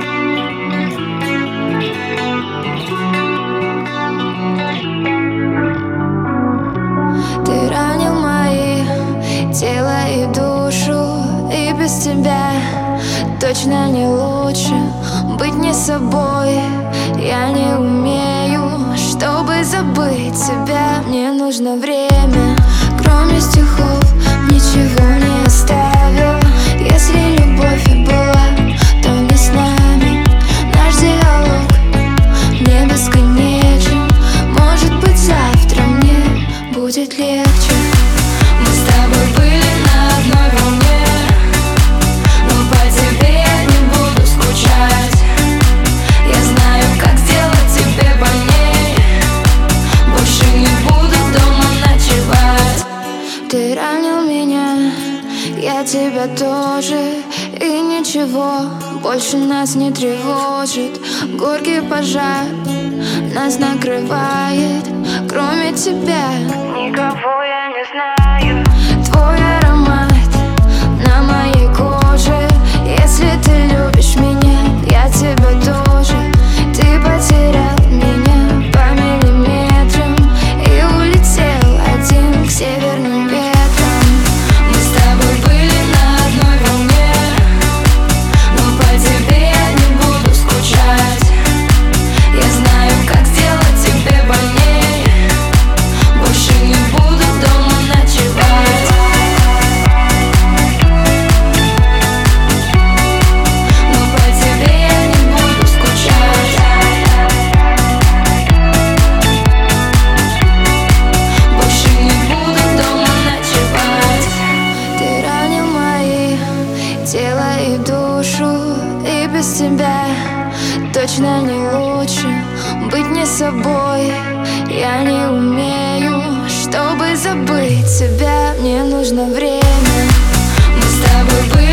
Ты ранил мои тело и душу, и без тебя точно не лучше быть не собой. Я не умею, чтобы забыть тебя. Мне нужно время, кроме стихов ничего не оставил. Если любовь и была, то не с нами. Наш диалог не бесконечен. Может быть, завтра мне будет легче. Мы с тобой были на одной волне, но по тебе я не буду скучать. Я знаю, как сделать тебе больней. Больше не буду дома ночевать. Ты ранил меня, я тебя тоже. И ничего больше нас не тревожит. Горький пожар нас накрывает. Кроме тебя никого я не знаю. Твой аромат на моей коже. Если ты любишь меня, я тебя тоже. Ты потерял меня по миллиметрам и улетел один к северным ветрам. Мы с тобой были на одной волне, но по тебе я не буду скучать. Я знаю, как сделать тебе больней. Больше не буду дома ночевать. Но по тебе я не буду скучать. Больше не буду дома ночевать. Ты ранил мои тело и душу, и без тебя точно не лучше быть не собой. Я не умею, чтобы забыть тебя. Мне нужно время. Мы с тобой были